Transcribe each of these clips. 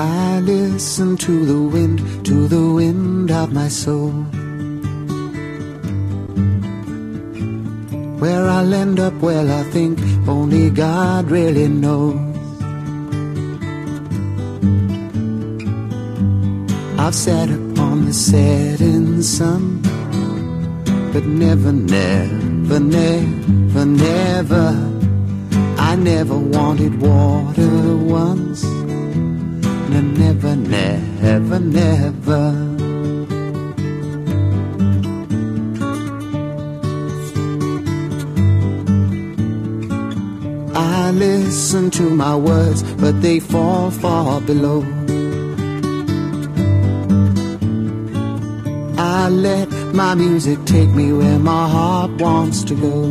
I listen to the wind of my soul. Where I'll end up, well, I think only God really knows. I've sat upon the setting sun, but never, never, never, never, I never wanted water once. No, never, never, never. I listen to my words, but they fall far below. I let my music take me where my heart wants to go.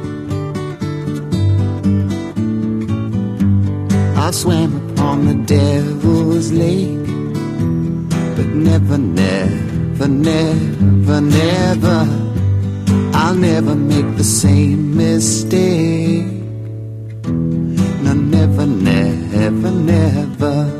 I've swam upon the devil's lake, but never, never, never, never, I'll never make the same mistake. No, never, never, never.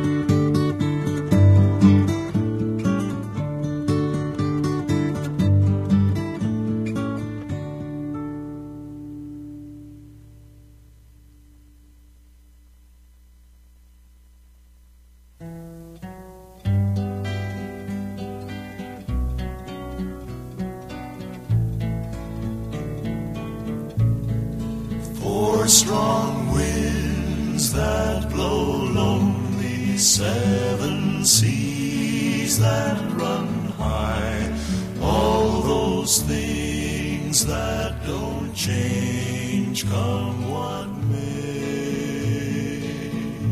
Strong winds that blow lonely, 7 seas that run high, all those things that don't change, come what may.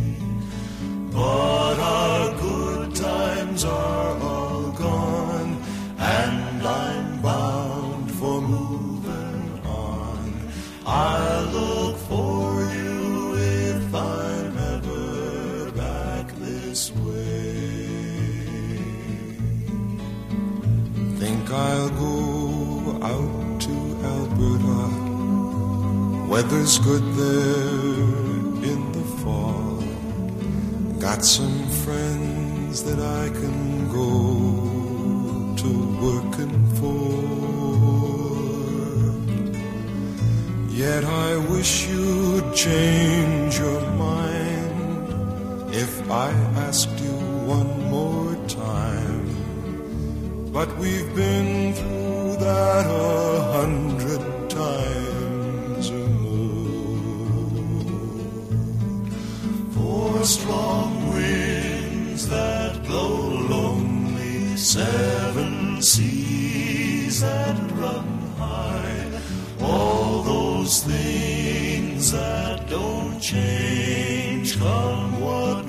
But our good times are all gone, and I'm bound for moving on. I look for you if I'm ever back this way. Think I'll go out to Alberta. Weather's good there in the fall. Got some friends that I can go to working for. Yet I wish you'd change your mind if I asked you one more time. But we've been through that 100 times or more. For strong winds that blow lonely, 7 seas that run high, all those things that don't change, come what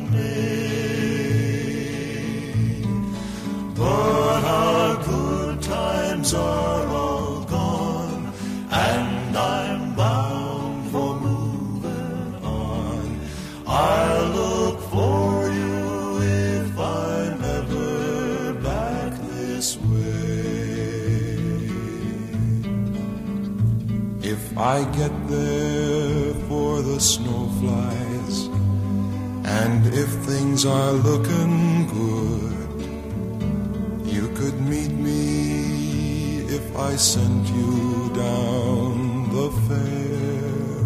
may. But our good times are all gone, and I'm bound for moving on. I'll look for you if I'm ever back this way. If I get there for the snow flies, and if things are looking good, you could meet me if I sent you down the fair.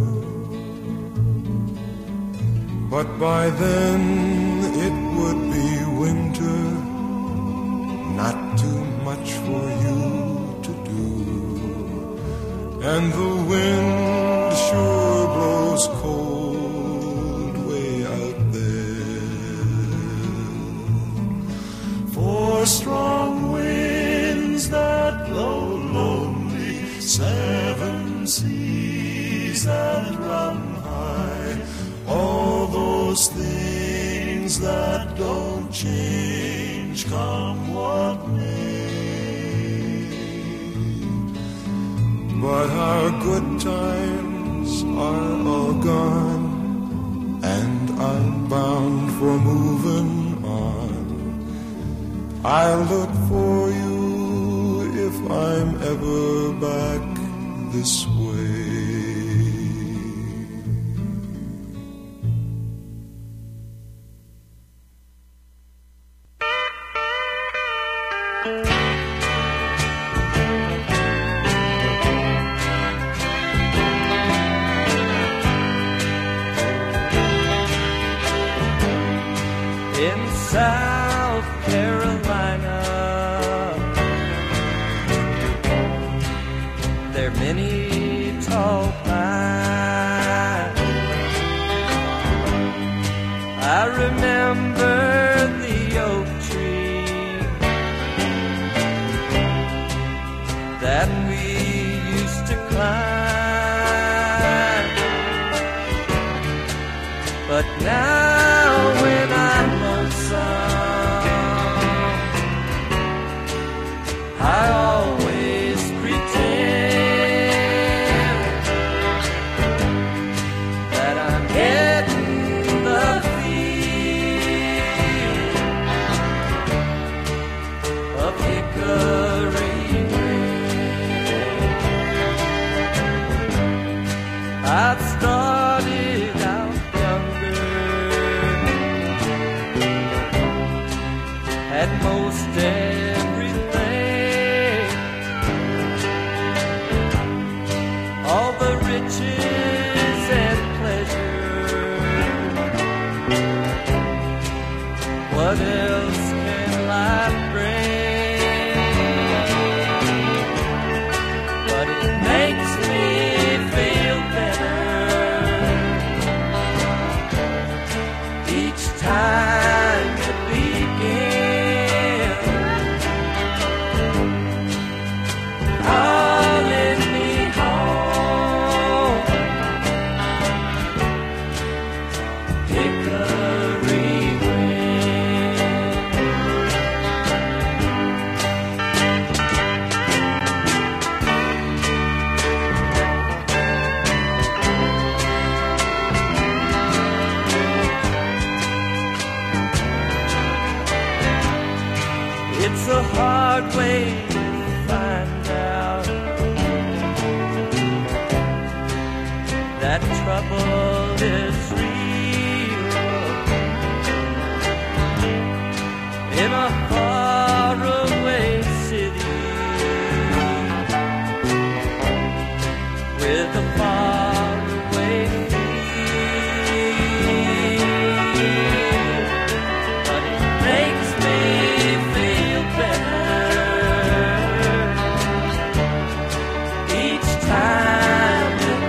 But by then it would be winter, not too much for you to do, and the wind sure blows cold way out there. For strong winds that blow lonely, 7 seas that run high, all those things that don't change, come what may. But our good times are all gone, and I'm bound for moving on. I'll look for you if I'm ever back this way. South Carolina. There are many tall pines. I remember the oak tree that we used to climb. But now when I'm lonesome, I always pretend that I'm getting the feel of hickory wind. I've started out at most everything, all the riches and pleasure. What else can life bring? But it makes me feel better each time it begins. Calling me home, hickory It's a hard way to find out that trouble is real in a faraway city with a faraway feel. But it makes me feel better each time it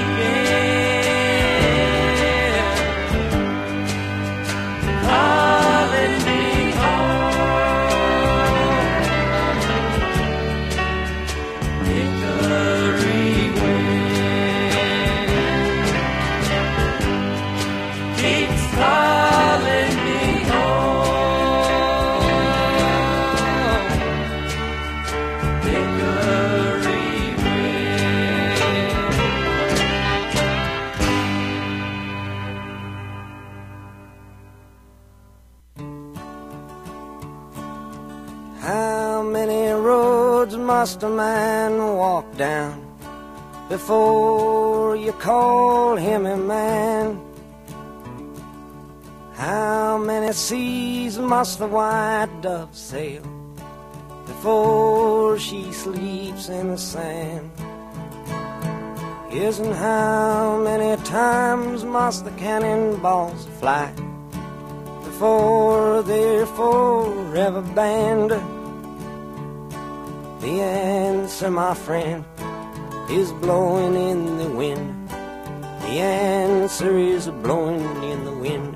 begins. Calling me home, hickory wind keeps calling me home, hickory wind. How many roads must a man walk down before you call him a man? How many seas must the white dove sail before she sleeps in the sand? Yes, and how many times must the cannonballs fly before they're forever banned? The answer, my friend, is blowing in the wind. The answer is blowing in the wind.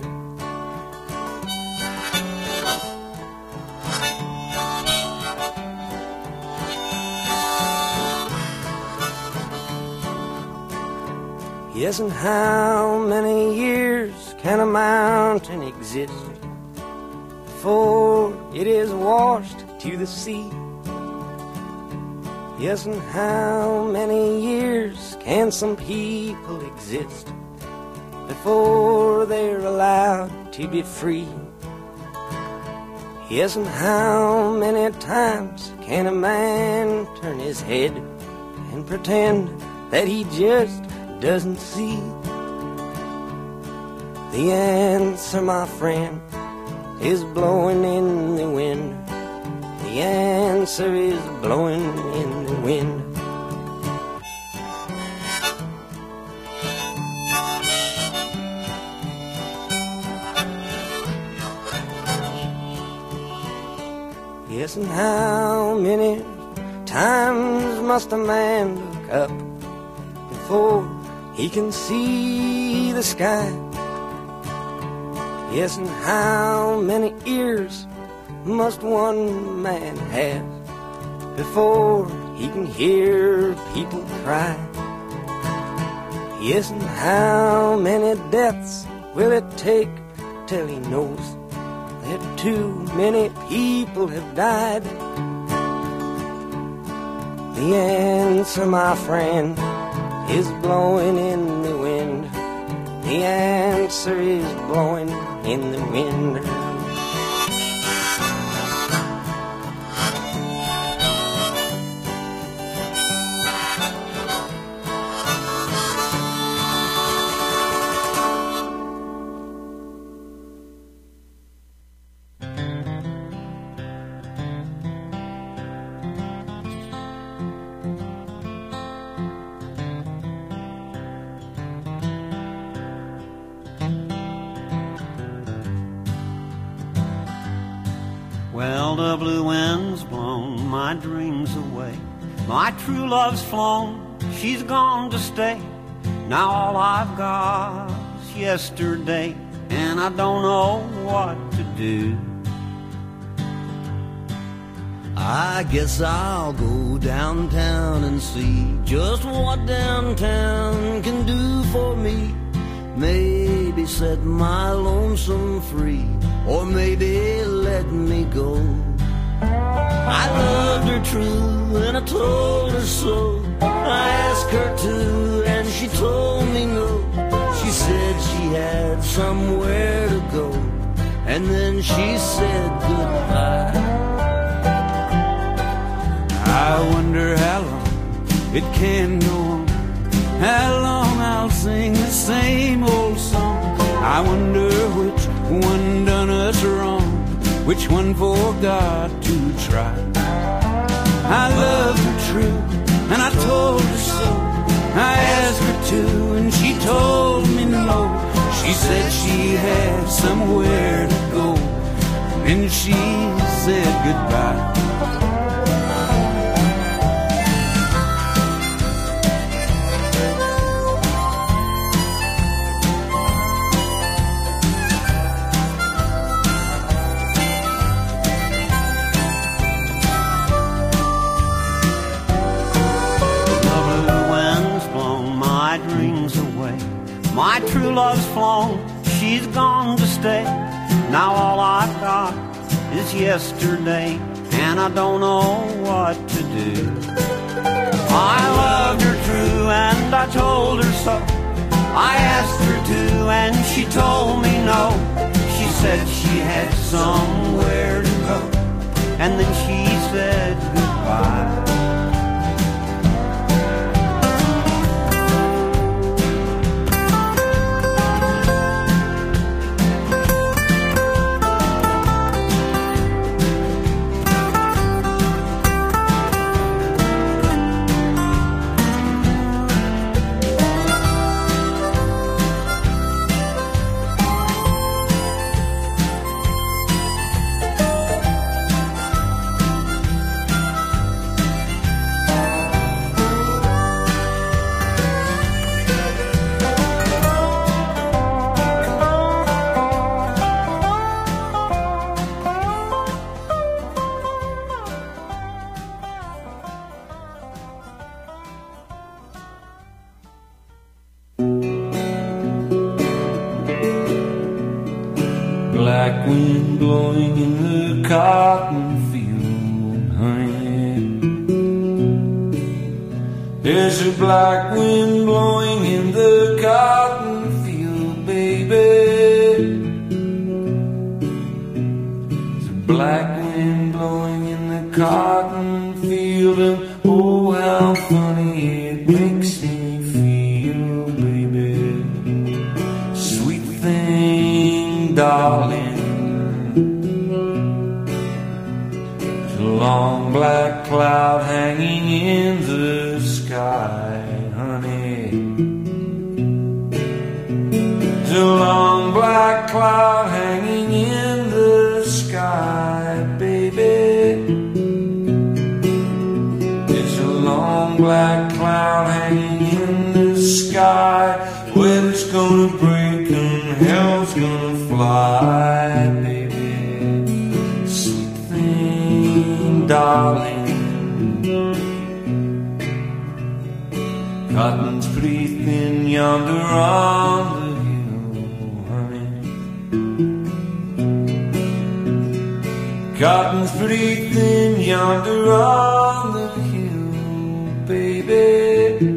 Yes, and how many years can a mountain exist before it is washed to the sea? Yes, and how many years can some people exist before they're allowed to be free? Yes, and how many times can a man turn his head and pretend that he just doesn't see? The answer, my friend, is blowing in the wind. The answer is blowing in the wind. Yes, and how many times must a man look up before he can see the sky? Yes, and how many ears must one man have before he can hear people cry? Yes, and how many deaths will it take till he knows that too many people have died? The answer, my friend, is blowing in the wind. The answer is blowing in the wind. Well, the blue wind's blown my dreams away. My true love's flown, she's gone to stay. Now all I've got is yesterday, and I don't know what to do. I guess I'll go downtown and see just what downtown can do for me. Maybe set my lonesome free, or maybe let me go. I loved her true and I told her so. I asked her to and she told me no. She said she had somewhere to go, and then she said goodbye. I wonder how long it can go on, how long I'll sing the same old song. I wonder which one done us wrong, which one forgot to try. I loved her true, and I told her so. I asked her to, and she told me no. She said she had somewhere to go, and she said goodbye. My true love's flown, she's gone to stay. Now all I've got is yesterday, and I don't know what to do. I loved her true and I told her so. I asked her to and she told me no. She said she had somewhere to go, and then she said goodbye. Black wind blowing in the cotton field, honey. There's a black wind blowing in the cotton field, baby. There's a black wind blowing in the cotton field, and oh, how funny it makes me feel, baby. Sweet thing, darling. There's a long black cloud hanging in the sky, honey. There's a long black cloud hanging in the sky, baby. was gonna fly, baby. Sweet thing, darling. Cotton's pretty thin yonder on the hill, honey. Cotton's pretty thin yonder on the hill, baby.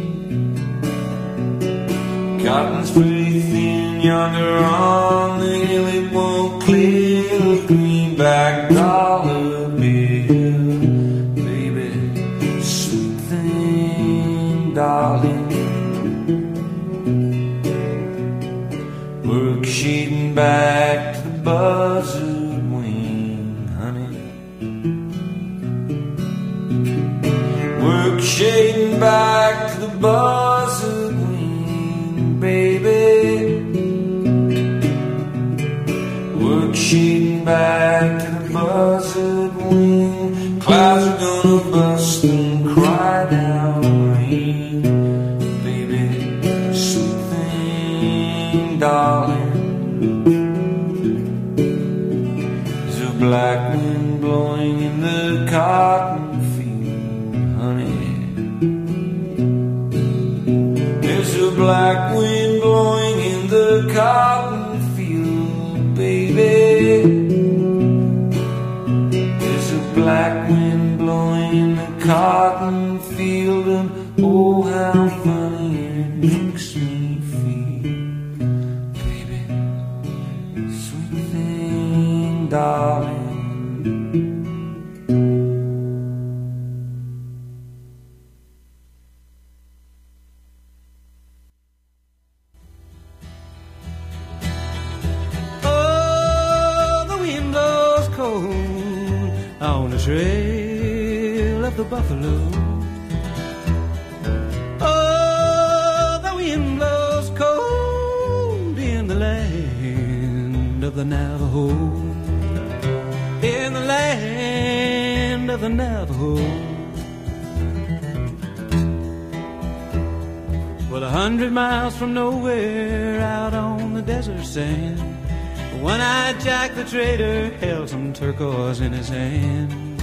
Cotton's pretty thin yonder on the hill. It won't clear the greenback dollar bill, baby. Sweet thing, darling. Work shading back to the buzzard wing, honey. Work shading back to the buzzard wing, baby. Work shading back to the buzzard wing. Clouds are gonna bust and cry down rain, baby. Sweet thing, darling. There's a black wind blowing in the cotton field, honey. There's a black wind blowing in the cotton field, baby. There's a black wind blowing in the cotton field, and oh, how funny it makes me feel, baby. Sweet thing, darling. On the trail of the buffalo. Oh, the wind blows cold in the land of the Navajo. In the land of the Navajo. Well, 100 miles from nowhere out on the desert sand, one-eyed Jack the trader held some turquoise in his hand.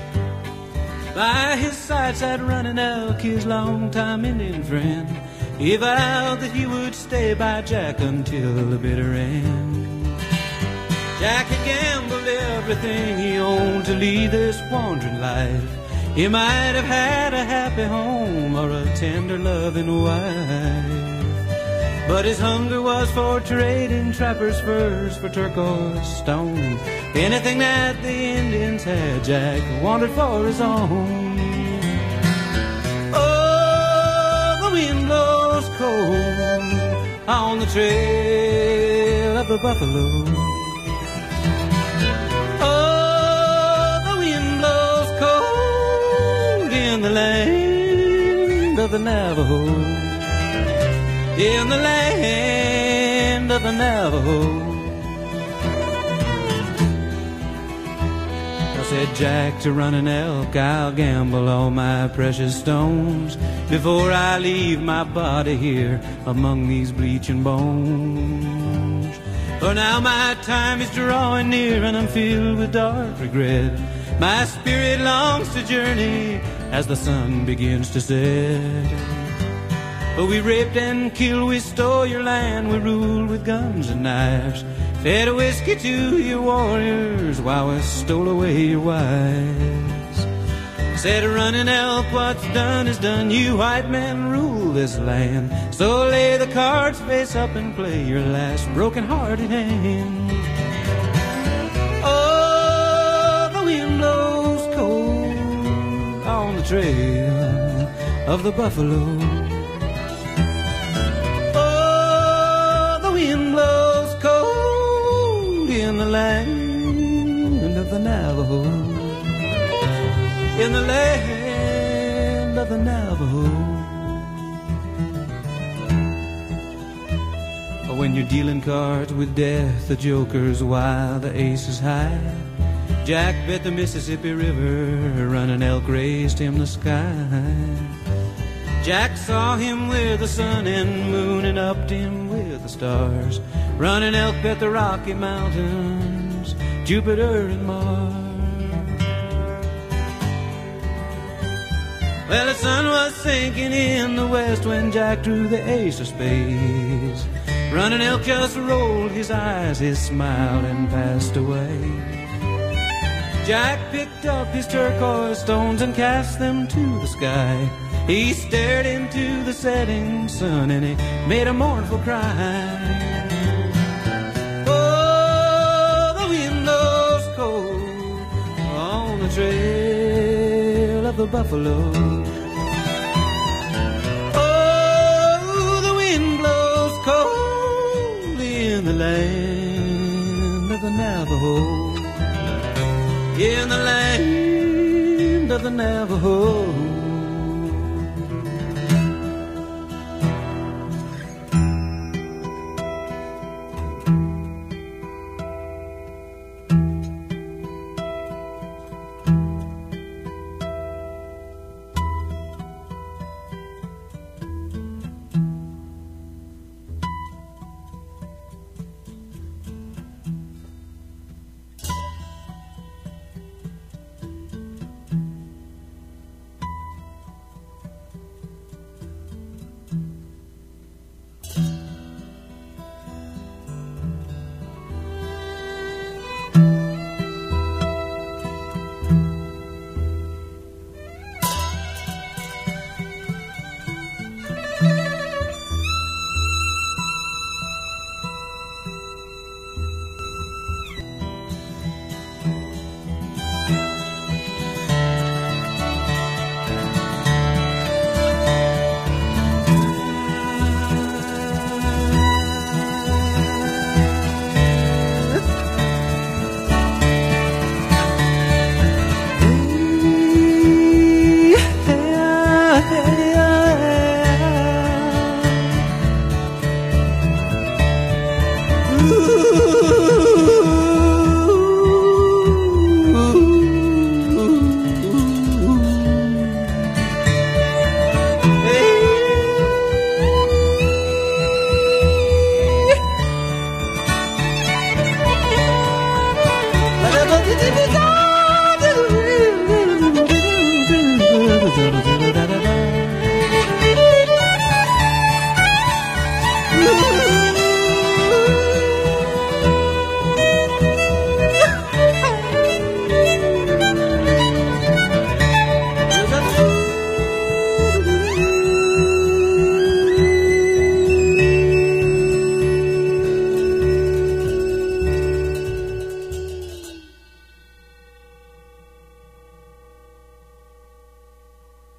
By his side sat Running Elk, his longtime Indian friend. He vowed that he would stay by Jack until the bitter end. Jack had gambled everything he owned to lead this wandering life. He might have had a happy home or a tender loving wife, but his hunger was for trading trappers' furs for turquoise stone. Anything that the Indians had, Jack wanted for his own. Oh, the wind blows cold on the trail of the buffalo. Oh, the wind blows cold in the land of the Navajo. In the land of the Navajo. I said, Jack to Running Elk, I'll gamble all my precious stones before I leave my body here among these bleaching bones. For now my time is drawing near and I'm filled with dark regret. My spirit longs to journey as the sun begins to set. But we raped and killed, we stole your land, we ruled with guns and knives, fed whiskey to your warriors while we stole away your wives. Said Running Elk, what's done is done, you white men rule this land, so lay the cards face up and play your last broken-hearted hand. Oh, the wind blows cold on the trail of the buffalo. Wind blows cold in the land of the Navajo. In the land of the Navajo. When you're dealing cards with death, the joker's wild, the ace is high. Jack bet the Mississippi River, Running Elk raised him the sky. Jack saw him with the sun and moon and upped him with with the stars, running elk at the Rocky Mountains, Jupiter and Mars. Well, the sun was sinking in the west when Jack drew the ace of spades. Running elk just rolled his eyes, he smiled and passed away. Jack picked up his turquoise stones and cast them to the sky. He stared into the setting sun and he made a mournful cry. Oh, the wind blows cold on the trail of the buffalo. Oh, the wind blows cold in the land of the Navajo. In the land of the Navajo. Ooh.